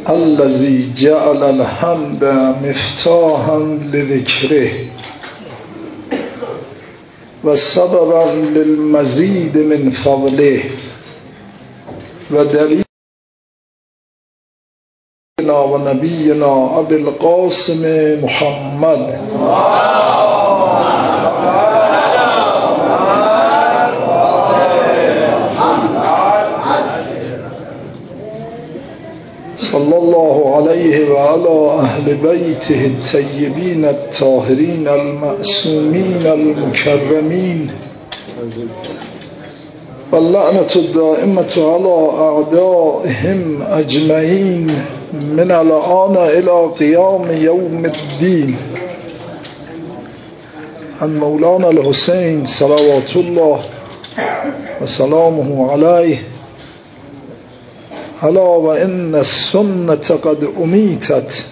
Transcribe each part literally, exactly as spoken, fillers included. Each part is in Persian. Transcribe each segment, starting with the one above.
الذي جعل الحمد مفتاحا لذكره وسببا للمزيد من فضله ودليلنا ونبينا أبي القاسم محمد صلى الله عليه وعلى أهل بيته الطيبين الطاهرين المعصومين المكرمين واللعنة الدائمة على أعدائهم أجمعين من الآن إلى قيام يوم الدين. عن مولانا الحسين صلوات الله وسلامه عليه: ألا وإن السنة قد أميتت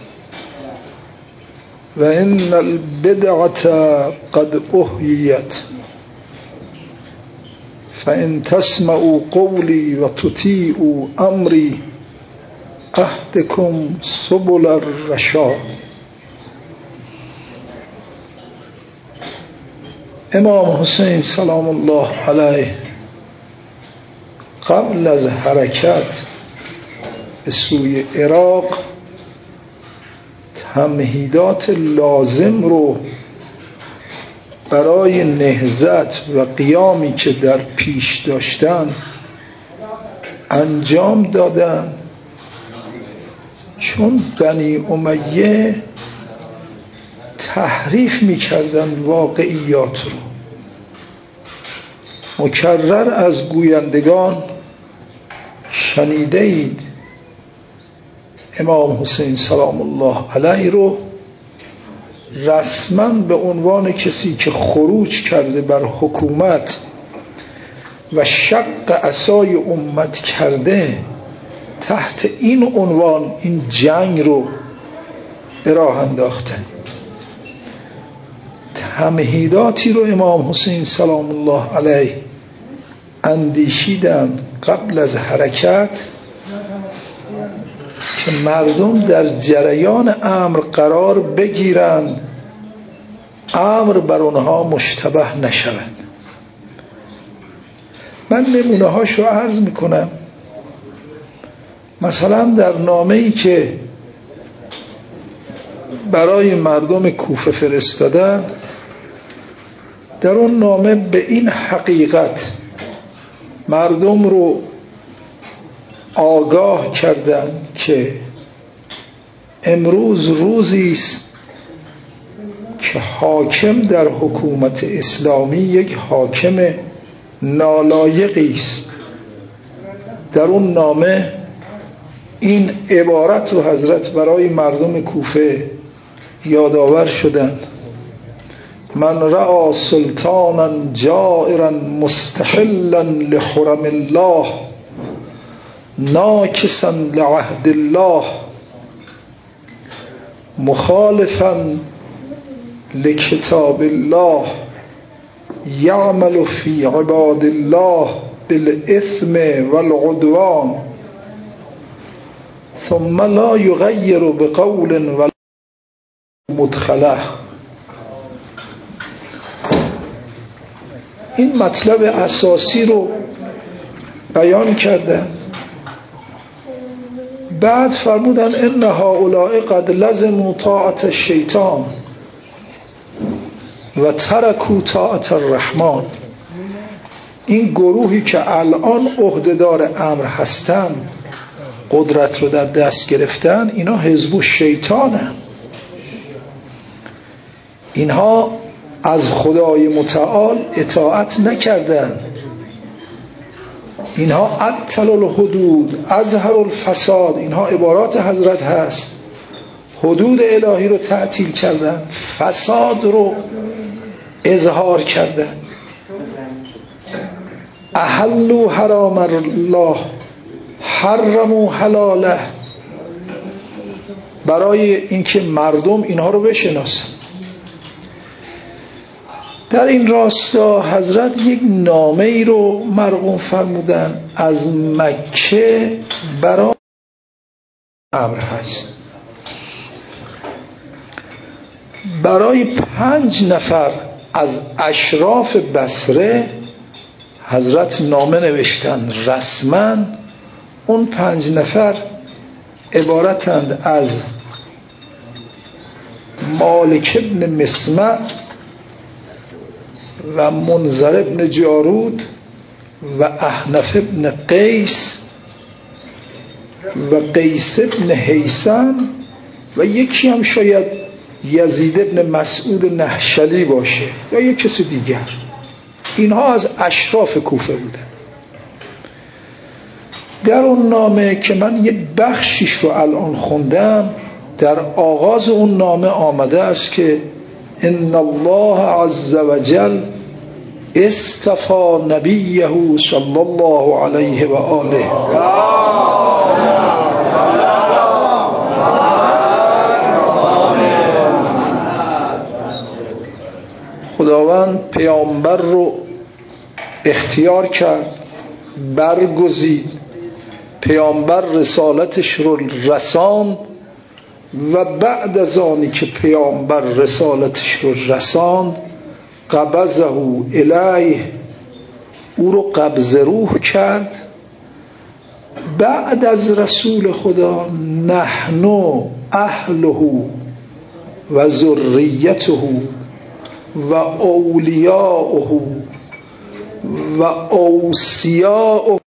وإن البدعة قد أحييت فإن تسمعوا قولي وتطيعوا أمري أهدكم سبل الرشاد. امام حسین سلام الله علیه قبل از حرکت به سوی عراق تمهیدات لازم رو برای نهضت و قیامی که در پیش داشتن انجام دادن، چون بنی امیه تحریف میکردن واقعیات رو. مکرر از گویندگان شنیده اید امام حسین سلام الله علیه رو رسما به عنوان کسی که خروج کرده بر حکومت و شق عصای امت کرده تحت این عنوان این جنگ رو به راه انداختن. تمهیداتی رو امام حسین سلام الله علیه اندیشیدن قبل از حرکت که مردم در جریان امر قرار بگیرند، امر بر اونها مشتبه نشوند. من نمونه هاشو عرض میکنم. مثلا در نامه‌ای که برای مردم کوفه فرستادن، در اون نامه به این حقیقت مردم رو آگاه کردن که امروز روزی است که حاکم در حکومت اسلامی یک حاکم نالایقی است. در اون نامه این عبارت رو حضرت برای مردم کوفه یادآور شدند: من رأى سلطانا جائرا مستحلا لحرم الله ناکسا لعهد الله مخالفا لکتاب الله یعمل فی عباد الله بالاثم والعدوان ثم لا یغیر بقول ولا مدخله. این مطلب اساسی رو بیان کردن. بعد فرمودن ان هؤلاء قد لزموا طاعت الشیطان و ترکوا طاعت الرحمن. این گروهی که الان عهدهدار امر هستن، قدرت رو در دست گرفتن، اینا حزب الشیطانن. اینها از خدای متعال اطاعت نکردن. اینها عطل الحدود اظهر الفساد. اینها عبارات حضرت هست. حدود الهی رو تعطیل کردن، فساد رو اظهار کردن. احلوا حرام الله حرموا حلاله. برای اینکه مردم اینها رو بشناسن. در این راستا حضرت یک نامه ای رو مرقوم فرمودن از مکه برای امر هست. برای پنج نفر از اشراف بصره حضرت نامه نوشتند رسما. اون پنج نفر عبارتند از مالک ابن مسمع و منذر ابن جارود و احنف ابن قیس و قیس ابن حیثم و یکی هم شاید یزید ابن مسعود نهشلی باشه یا یک کسی دیگر. اینها از اشراف کوفه بودن. در اون نامه که من یه بخشیش رو الان خوندم، در آغاز اون نامه آمده است که ان الله عز وجل اصطفى نبیه صلی الله علیه و آله خداوند پیامبر رو اختیار کرد، برگزید، پیامبر رسالتش رو رساند و بعد از آنی که پیامبر رسالتش رو رساند قبضه الیه، او رو قبض روح کرد. بعد از رسول خدا نحن اهله و ذریته و اولیاءه و اوصیاءه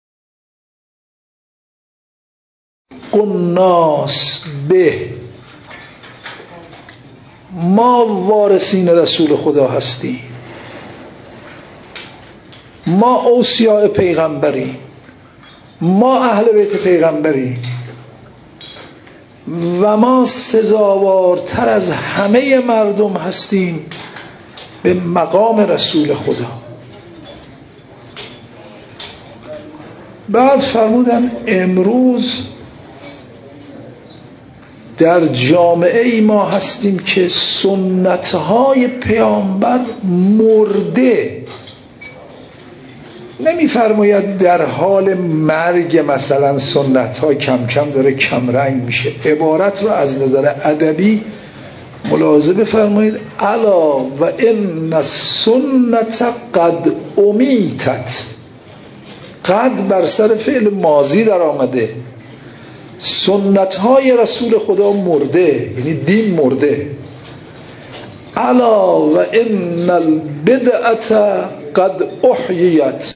قناس به، ما وارثین رسول خدا هستیم، ما اوصیاء پیغمبریم، ما اهل بیت پیغمبریم و ما سزاوارتر از همه مردم هستیم به مقام رسول خدا. بعد فرمودن امروز در جامعه ای ما هستیم که سنتهای پیامبر مرده. نمی فرماید در حال مرگ مثلا سنتها کم کم داره کم رنگ میشه. عبارت رو از نظر ادبی ملاحظه بفرمایید. الا و ان السنت قد امیتت، قد بر سر فعل ماضی در آمده. سنت های رسول خدا مرده، یعنی دین مرده. الا و ان البدعه قد احییت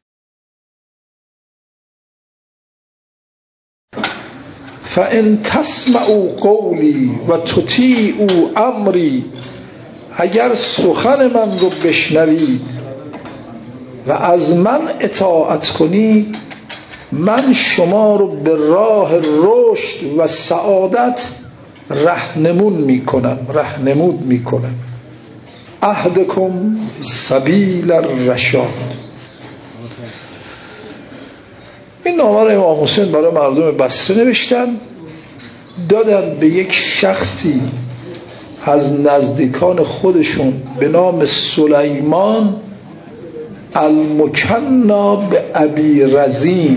فان تسمعوا قولی و تطیعوا امری، اگر سخن من رو بشنوید و از من اطاعت کنید، من شما رو به راه رشد و سعادت رهنمون میکنم رهنمود میکنم. اهدکم سبیل الرشاد. این نامه رو امام حسین برای مردم بصره نوشتن، دادن به یک شخصی از نزدیکان خودشون به نام سلیمان المکنا به ابی رزین.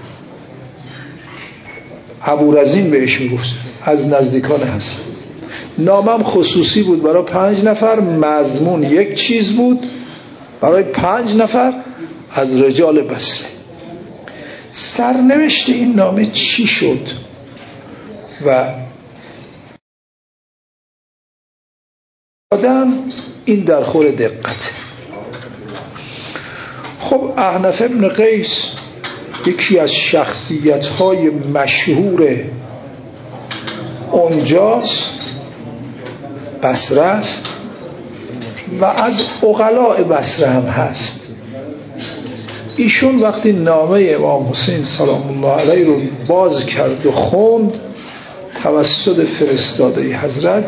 ابو رزین بهش میگفت، از نزدیکان حضرت. نامم خصوصی بود برای پنج نفر، مضمون یک چیز بود برای پنج نفر از رجال بصره. سرنوشت این نامه چی شد و آدم این در خور دقته. خب احنف ابن قیس یکی از شخصیت‌های مشهور اونجاست، بصره است و از عقلاء بصره هم هست. ایشون وقتی نامه امام حسین سلام الله علیه رو باز کرد و خوند توسط فرستاده حضرت،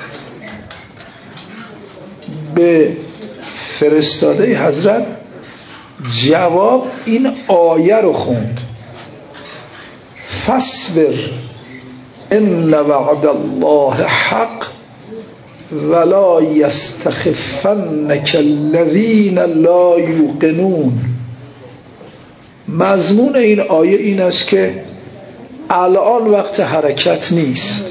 به فرستاده حضرت جواب این آیه رو خوند: فاصبر ان وعد الله حق ولا یستخفنک الذین لا یوقنون. مضمون این آیه این است که الان وقت حرکت نیست،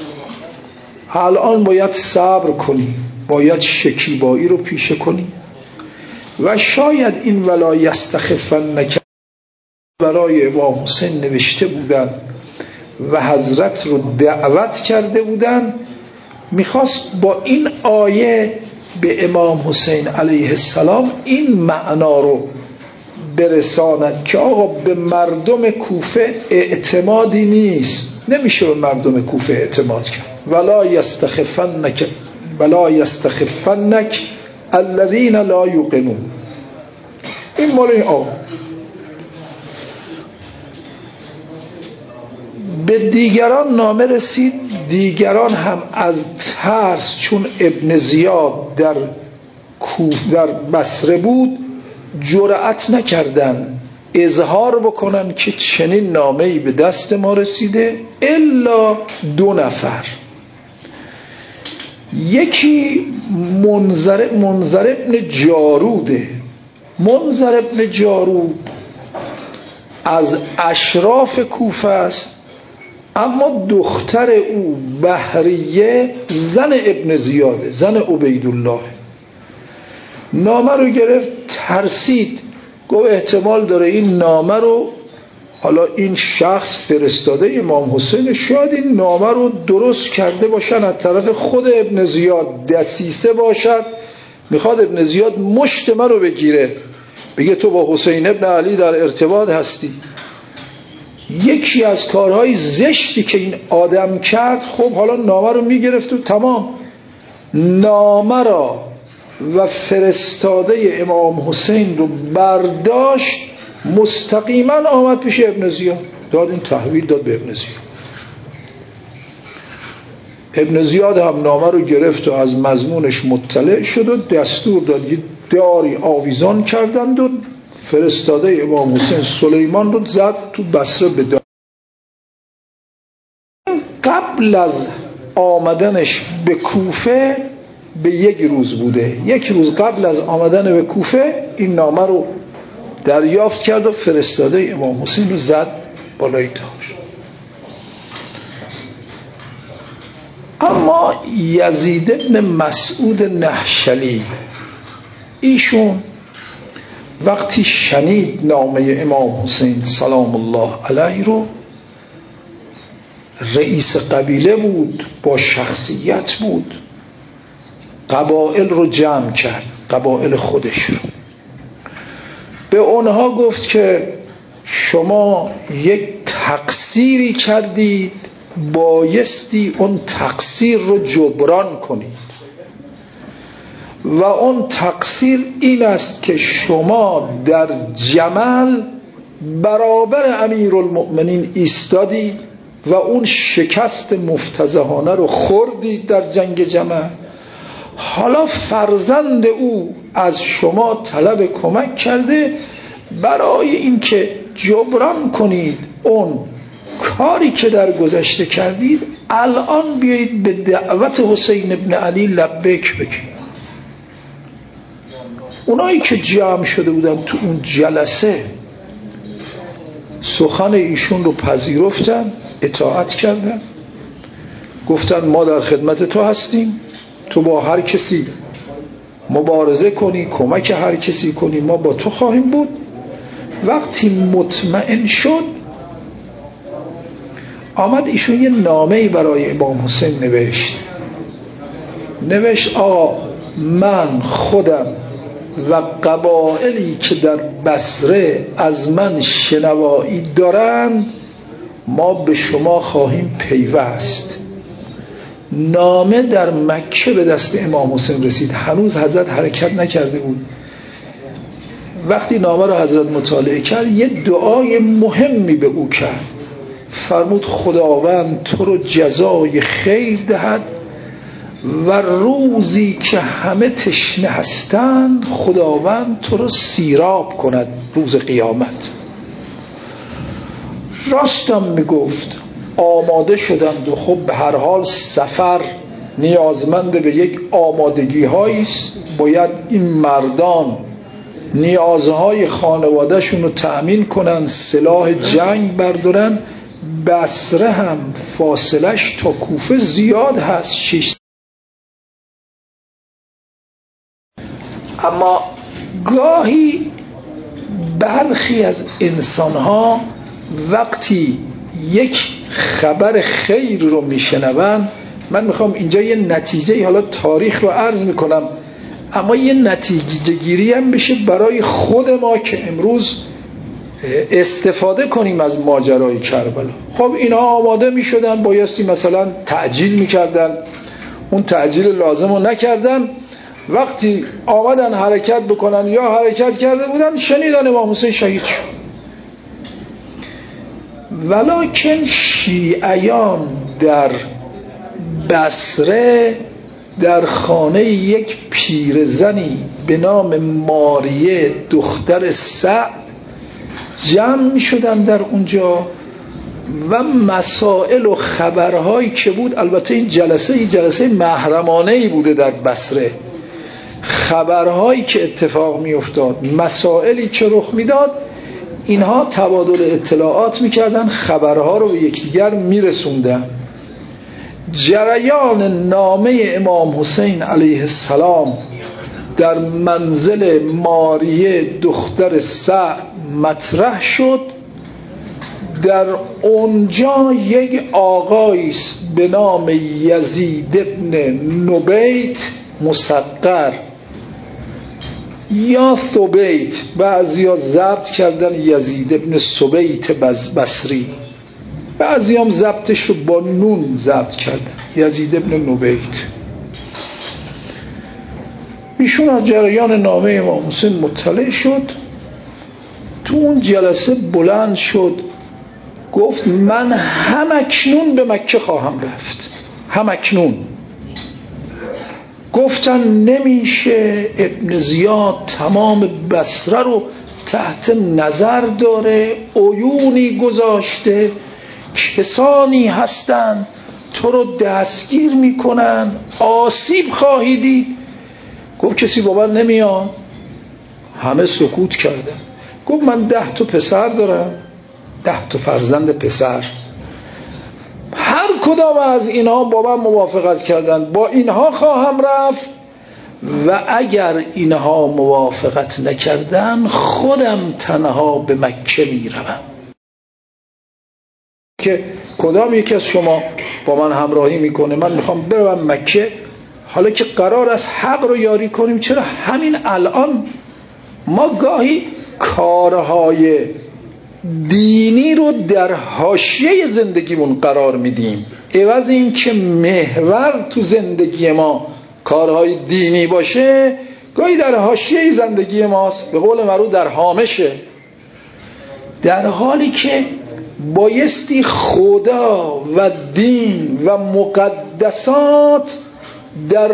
الان باید صبر کنی، باید شکیبایی رو پیشه کنی. و شاید این ولا یستخفنک برای امام حسین نوشته بودن و حضرت رو دعوت کرده بودن، میخواست با این آیه به امام حسین علیه السلام این معنا رو برساند که آقا به مردم کوفه اعتمادی نیست، نمیشه به مردم کوفه اعتماد کرد. ولا یستخفنک ولا یستخفنک الذین لا یوقنون. این مال این آقا. به دیگران نامه رسید، دیگران هم از ترس، چون ابن زیاد در کوف در بصره بود، جرأت نکردن اظهار بکنن که چنین نامه‌ای به دست ما رسیده، الا دو نفر. یکی منذر منذر ابن جاروده. منذر ابن جارود از اشراف کوفه است، اما دختر او بهریه زن ابن زیاده، زن عبیدالله. نامه رو گرفت، ترسید، گفت احتمال داره این نامه رو حالا این شخص فرستاده امام حسین، شاید این نامه رو درست کرده باشن از طرف خود ابن زیاد، دسیسه باشد، میخواد ابن زیاد مشت من رو بگیره، بگه تو با حسین ابن علی در ارتباط هستی. یکی از کارهای زشتی که این آدم کرد، خب حالا نامه رو میگرفت و تمام، نامه را و فرستاده امام حسین رو برداشت، مستقیما آمد پیش ابن زیاد، داد این تحویل داد به ابن زیاد. ابن زیاد هم نامه رو گرفت و از مضمونش مطلع شد و دستور داد یه داری آویزان کردند و فرستاده امام حسین سلیمان رو زد تو بصره به دار. قبل از آمدنش به کوفه به یک روز بوده، یک روز قبل از آمدن به کوفه این نامه رو دریافت کرد و فرستاده امام حسین رو زد بالای دار. اما یزید ابن مسعود نهشلی، ایشون وقتی شنید نامه امام حسین سلام الله علیه رو، رئیس قبیله بود، با شخصیت بود، قبایل رو جمع کرد، قبایل خودش رو، به اونها گفت که شما یک تقصیری کردید، بایستی اون تقصیر رو جبران کنید و اون تقصیر این است که شما در جمل برابر امیرالمؤمنین ایستادید و اون شکست مفتضحانه رو خوردید در جنگ جمل. حالا فرزند او از شما طلب کمک کرده برای اینکه جبران کنید اون کاری که در گذشته کردید، الان بیایید به دعوت حسین ابن علی لبیک بگید. اونایی که جمع شده بودن تو اون جلسه سخن ایشون رو پذیرفتن، اطاعت کردن، گفتن ما در خدمت تو هستیم، تو با هر کسی مبارزه کنی، کمک هر کسی کنی، ما با تو خواهیم بود. وقتی مطمئن شد، آمد ایشون یه نامه‌ای برای امام حسین نوشت نوشت آقا من خودم و قبائلی که در بصره از من شنوایی دارن، ما به شما خواهیم پیوست. نامه در مکه به دست امام حسین رسید، هنوز حضرت حرکت نکرده بود. وقتی نامه رو حضرت مطالعه کرد، یه دعای مهمی به او کرد، فرمود خداوند تو رو جزای خیر دهد و روزی که همه تشنه هستند خداوند تو رو سیراب کند روز قیامت. راستم میگفت، آماده شدند و خب به هر حال سفر نیازمند به یک آمادگی هاییست، باید این مردان نیازهای خانوادهشون رو تأمین کنن، سلاح جنگ بردارن. بصره هم فاصلش تا کوفه زیاد هست، شش. اما گاهی برخی از انسانها وقتی یک خبر خیر رو میشنون، من میخوام اینجا یه نتیجه، حالا تاریخ رو عرض میکنم اما یه نتیجه گیری هم بشه برای خود ما که امروز استفاده کنیم از ماجرای کربلا. خب اینا آماده میشدن، بایستی مثلا تعجیل میکردن، اون تعجیل لازم رو نکردن. وقتی آمدن حرکت بکنن یا حرکت کرده بودن، شنیدن امام حسین شهید شد. ولکن شیعیان در بصره در خانه یک پیرزنی به نام ماریه دختر سعد جمع می شدن در اونجا و مسائل و خبرهایی که بود، البته این جلسه این جلسه محرمانه‌ای بوده در بصره، خبرهایی که اتفاق می افتاد، مسائلی که رخ می داد، اینها تبادل اطلاعات می کردن، خبرها رو به یکدیگر می رسوندن. جریان نامه امام حسین علیه السلام در منزل ماریه دختر سعد مطرح شد. در اونجا یک آقایی است به نام یزید ابن نبیت مصغر یا ثبیت، بعضی ها ضبط کردن یزید ابن ثبیت بصری، بعضی هم ضبطش رو با نون ضبط کردن، یزید ابن نبیت. ایشون از جریان نامه امام حسین مطلع شد. تو اون جلسه بلند شد گفت من همکنون به مکه خواهم رفت، همکنون. گفتن نمیشه، ابن زیاد تمام بصره رو تحت نظر داره، عیونی گذاشته، کسانی هستن تو رو دستگیر میکنن، آسیب خواهی دید. گفت کسی با من نمیاد. همه سکوت کردن. گفت من ده تا پسر دارم، ده تا فرزند پسر، هر کدام از اینها با من موافقت کردن، با اینها خواهم رفت و اگر اینها موافقت نکردن خودم تنها به مکه میروم. که کدام یکی از شما با من همراهی میکنه؟ من میخوام بروم مکه. حالا که قرار است حق رو یاری کنیم، چرا همین الان ما گاهی کارهای دینی رو در حاشیه زندگیمون قرار میدیم، عوض این که محور تو زندگی ما کارهای دینی باشه، گاهی در حاشیه زندگی ماست، به قول معروف در هامشه، در حالی که بایستی خدا و دین و مقدسات در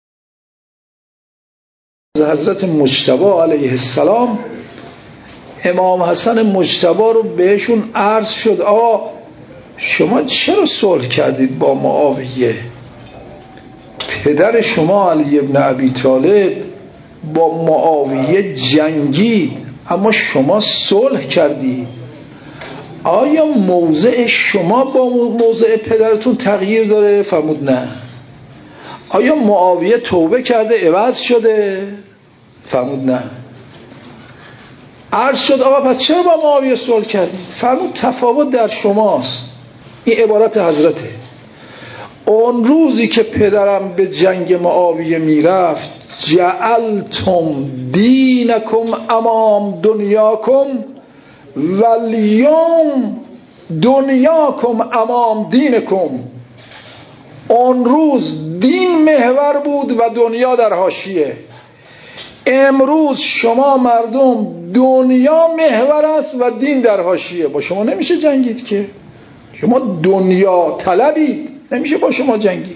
حضرت مجتبی علیه السلام. امام حسن مجتبی رو بهشون عرض شد آقا شما چرا صلح کردید با معاویه؟ پدر شما علی ابن ابی طالب با معاویه جنگید اما شما صلح کردید، آیا موضع شما با موضع پدرتون تغییر داره؟ فرمود نه. آیا معاویه توبه کرده عوض شده؟ فرمود نه. عرض شد آقا پس چرا با معاویه صلح کردید؟ فرمود تفاوت در شماست. این عبارت حضرته. اون روزی که پدرم به جنگ معاویه میرفت، جعلتم دینکم امام دنیاکم والیوم دنیاکم امام دینکم. اون روز دین محور بود و دنیا در حاشیه. امروز شما مردم دنیا محور است و دین در حاشیه. با شما نمیشه جنگید که، شما دنیا طلبید، نمیشه با شما جنگید.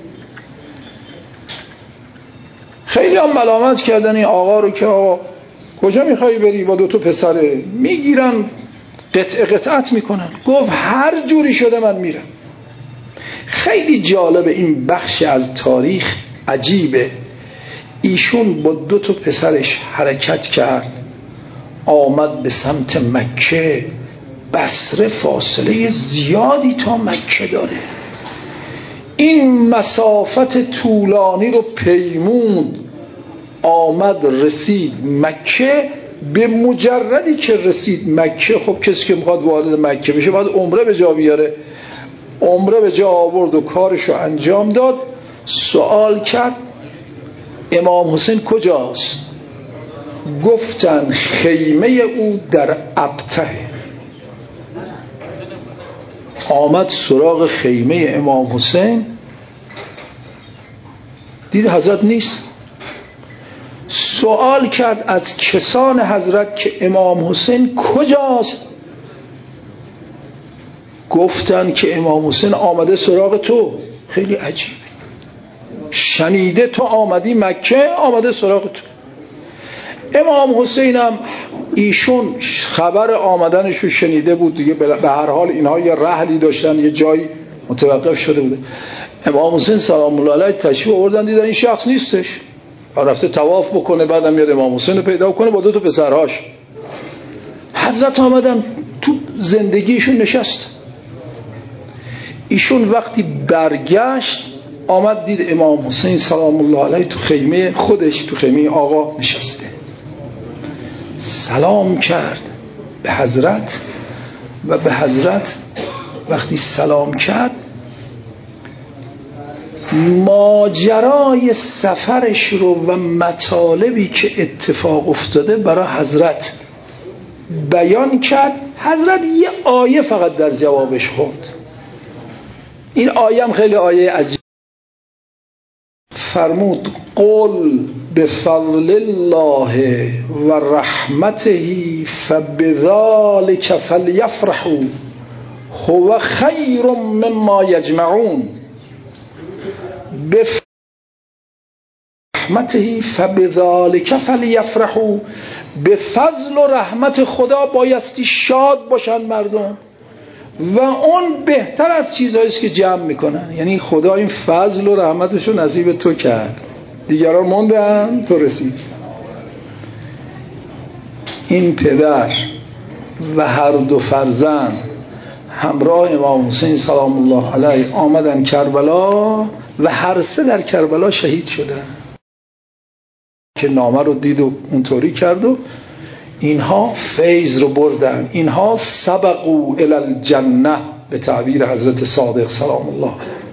خیلی هم ملامت کردن این آقا رو که آقا کجا میخوایی بری با دو تا پسره؟ میگیرن قطع قطعت میکنن. گفت هر جوری شده من میرم. خیلی جالب این بخش از تاریخ، عجیبه. ایشون با دو تا پسرش حرکت کرد، آمد به سمت مکه. بصره فاصله زیادی تا مکه داره. این مسافت طولانی رو پیمود، آمد رسید مکه. به مجردی که رسید مکه، خب کسی که میخواد وارد مکه بشه باید عمره به جا بیاره. عمره به جا آورد و کارشو انجام داد. سوال کرد امام حسین کجاست؟ گفتن خیمه او در ابته. آمد سراغ خیمه امام حسین، دید حضرت نیست. سوال کرد از کسان حضرت که امام حسین کجاست؟ گفتن که امام حسین آمده سراغ تو. خیلی عجیبه، شنیده تو آمدی مکه، آمده سراغ تو. امام حسین هم ایشون خبر آمدنشو شنیده بود دیگه، به هر حال اینها یه رحلی داشتن، یه جایی متوقف شده بوده. امام حسین سلام الله علیه تشریف آوردن، دیدن این شخص نیستش، رفته طواف بکنه، بعدم میاد امام حسین رو پیدا کنه با دو تا پسرهاش. حضرت آمدن تو زندگیشون نشست. ایشون وقتی برگشت آمد دید امام حسین سلام الله علیه تو خیمه خودش، تو خیمه آقا نشسته. سلام کرد به حضرت و به حضرت وقتی سلام کرد ماجرای سفرش رو و مطالبی که اتفاق افتاده برای حضرت بیان کرد. حضرت یه آیه فقط در جوابش خوند. این آیه هم خیلی آیه عجیب. فرمود قل بفضل الله و رحمته فبذلک فلیفرحوا هو خیر مما یجمعون. برحمته فبذلک فلیفرحوا، به فضل و رحمت خدا بایستی شاد باشن مردم و اون بهتر از چیزهایی است که جمع میکنن. یعنی خدا این فضل و رحمتشو نصیب تو کرد، دیگران موندن، تو رسید. این پدر و هر دو فرزند همراه امام حسین سلام الله علیه آمدن کربلا و هر سه در کربلا شهید شدن. که نامه رو دید و اونطوری کرد و اینها فیض رو بردن، اینها سبقوا الی الجنه به تعبیر حضرت صادق سلام الله.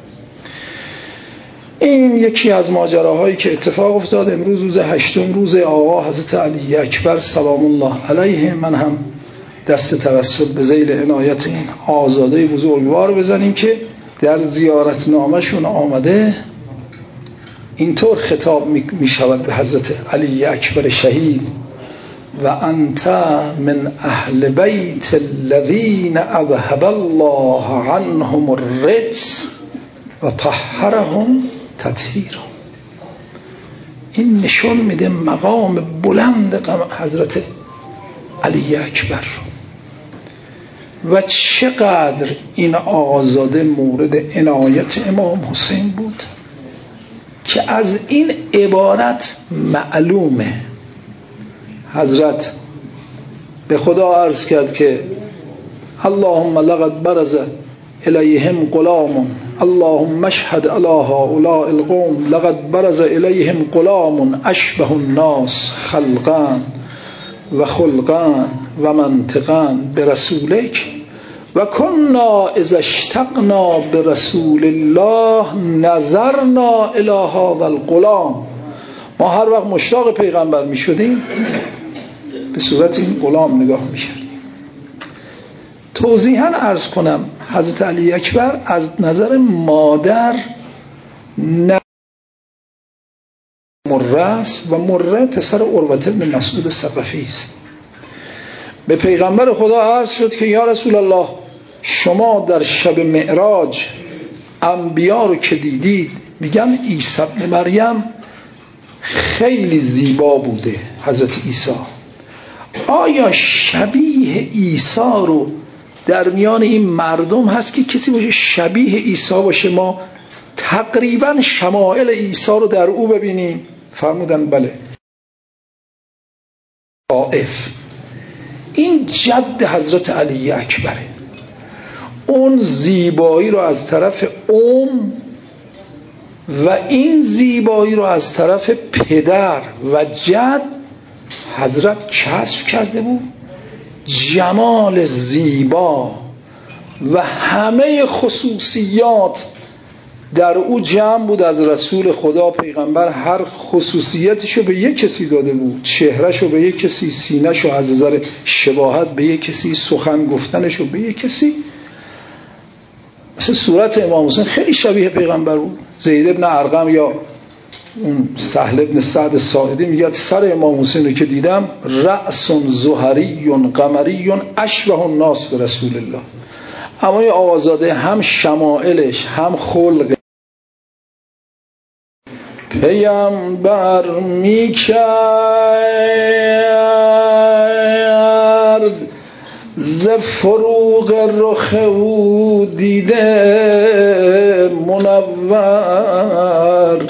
این یکی از ماجراهایی که اتفاق افتاد. امروز روز هشتم، روز آقا حضرت علی اکبر سلام الله علیه. من هم دست توسل به ذیل عنایت این آزاده بزرگوار بزنیم که در زیارتنامه‌شون آمده اینطور خطاب می شود به حضرت علی اکبر شهید: و انت من اهل بیت الذین اذهب الله عنهم الرجس و طهرهم تطهیرا. این نشون میده مقام بلند حضرت علی اکبر و چقدر این آزاده مورد عنایت امام حسین بود که از این عبارت معلومه. حضرت به خدا عرض کرد که اللهم لقد برز الیهم غلام اللهم اشهد علی هؤلاء القوم لقد برز الیهم غلام اشبه الناس خلقا و خلقا و منطقا برسولک و کنا اذا اشتقنا برسول الله نظرنا الی هذا الغلام. ما هر وقت مشتاق پیغمبر می شدیم به صورت این غلام نگاه می شدیم. توضیحاً عرض کنم حضرت علی اکبر از نظر مادر مره است و مره پسر عروة بن مسعود ثقفی است. به پیغمبر خدا عرض شد که یا رسول الله، شما در شب معراج انبیا رو که دیدید میگن عیسی ابن مریم خیلی زیبا بوده. حضرت عیسی آیا شبیه عیسی رو در میان این مردم هست که کسی باشه شبیه عیسی باشه ما تقریبا شمائل عیسی رو در او ببینیم؟ فرمودن بله. طائف این جد حضرت علی اکبره. اون زیبایی رو از طرف ام و این زیبایی رو از طرف پدر و جد حضرت کسب کرده بود. جمال زیبا و همه خصوصیات در او جمع بود. از رسول خدا پیغمبر هر خصوصیتشو به یک کسی داده بود، چهرهشو به یک کسی، سینهشو از نظر شباهت به یک کسی، سخن گفتنشو به یک کسی. مثل صورت امام حسین خیلی شبیه پیغمبر بود. زید ابن ارقم یا اون سهل ابن سعد ساعدی میگه سر امام حسین رو که دیدم رأس زهری قمری اشبه الناس به رسول الله. اما این آقازاده هم شمائلش هم خلق پیامبر میکرد ز فروغ رخ او دیده منور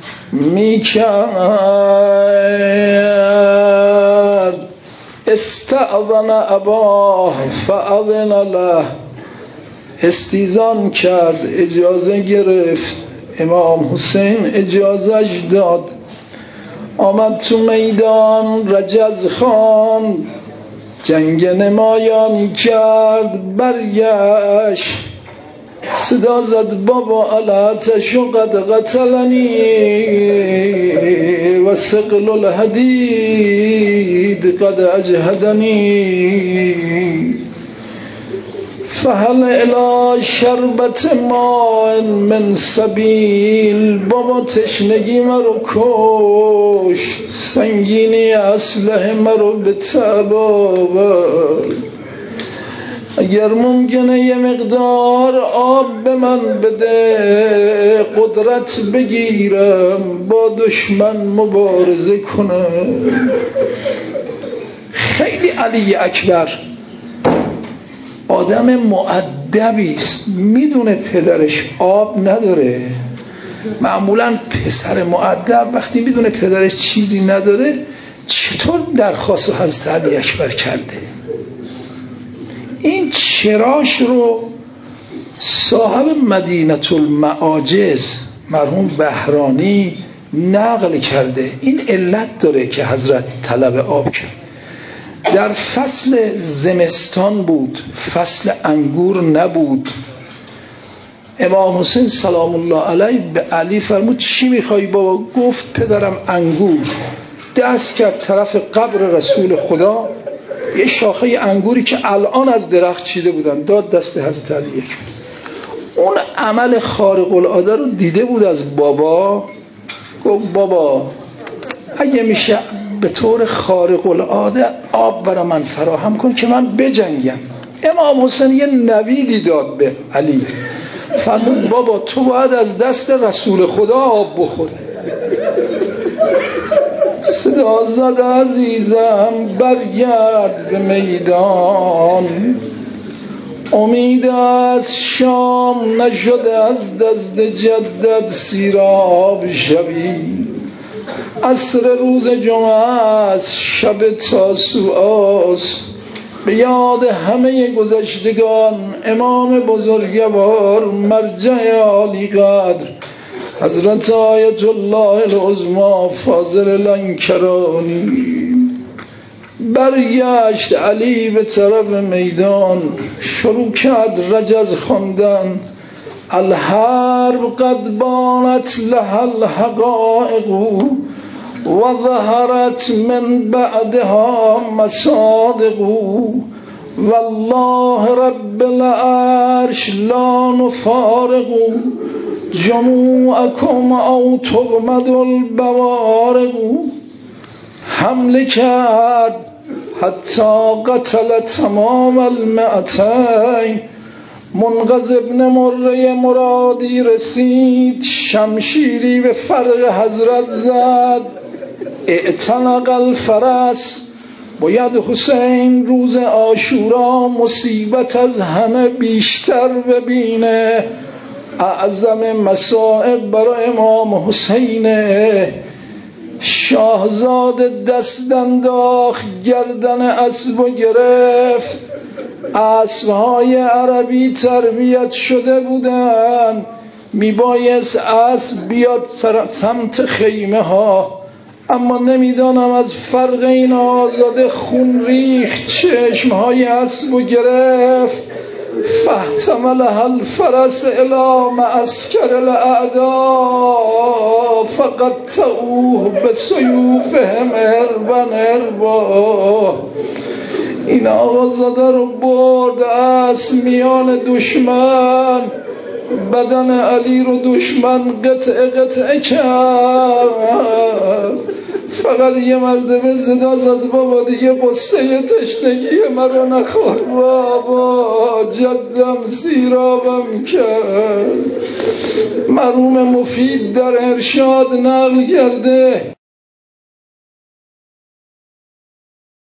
میکرد. استأذن اباه فاذن له، استیزان کرد اجازه گرفت، امام حسین اجازهش داد. آمد تو میدان رجز خان جنگ نمایان کرد، برگشت صدا زد بابا علاتش قد قتلنی و سقل الحدید قد اجهدنی فهل الی شربت ماء من سبیل. بابا تشنگی مرو کش، سنگینی اسلحه مرو به تباور. اگر ممکنه یه مقدار آب به من بده، قدرت بگیرم با دشمن مبارزه کنم. خیلی علی اکبر آدم مؤدبی است، میدونه پدرش آب نداره. معمولا پسر مؤدب وقتی میدونه پدرش چیزی نداره چطور درخواست رو حضرت علی اکبر کرده. این چراش رو صاحب مدینه المعاجز مرحوم بهرانی نقل کرده. این علت داره که حضرت طلب آب کرد. در فصل زمستان بود، فصل انگور نبود. امام حسین سلام الله علیه به علی فرمود چی میخوای بابا؟ گفت پدرم انگور. دست کرد طرف قبر رسول خدا، یه شاخه انگوری که الان از درخت چیده بودن داد دست حضرت علی اکبر. اون عمل خارق العاده رو دیده بود از بابا. گفت بابا اگه میشه به طور خارق العاده آب برای من فراهم کن که من بجنگم. امام حسین یه نویدی داد به علی، فرمود بابا تو باید از دست رسول خدا آب بخوری. صدا زد عزیزم برگرد به میدان، امید از شام نشده از دست جدد سیراب شوی. عصر روز جمعه است، شب تاسوعاست، به یاد همه گذشتگان امام بزرگوار مرجع عالی قدر حضرت آیت الله العظمی فاضل لنکرانی. برگشت علی به طرف میدان، شروع کرد رجز خواندن. الحرب قد بانت لها الحقائق و ظهرت من بعدها مصادق والله رب العرش لا نفارق جموعكم او تغمد البوارق. حمله کرد حتی قتل تمام المئتین. منقذ ابن مره مرادی رسید، شمشیری به فرق حضرت زد. اعتنق الفرس. باید حسین روز عاشورا مصیبت از همه بیشتر ببینه. اعظم مصائب برای امام حسینه شاهزاده دست انداخت گردن اسب و گرفت. اسبهای عربی تربیت شده بودن، میبایست اسب بیاد سمت خیمه ها، اما نمیدانم از فرق این آزاده خون ریخت، چشمهای اسب و گرفت. فاحتملها الفرس الی معسکر الاعداء فقطعوه بسیوفهم هربا هربا. این آقازاده رو برد اسب میان دشمن، بدن علی رو دشمن قطعه قطعه کرد. فقط یه مرتبه صدا زد بابا دیگه قصه تشنگی مرا نخور بابا، جدم سیرابم کرد. مرحوم مفید در ارشاد نقل کرده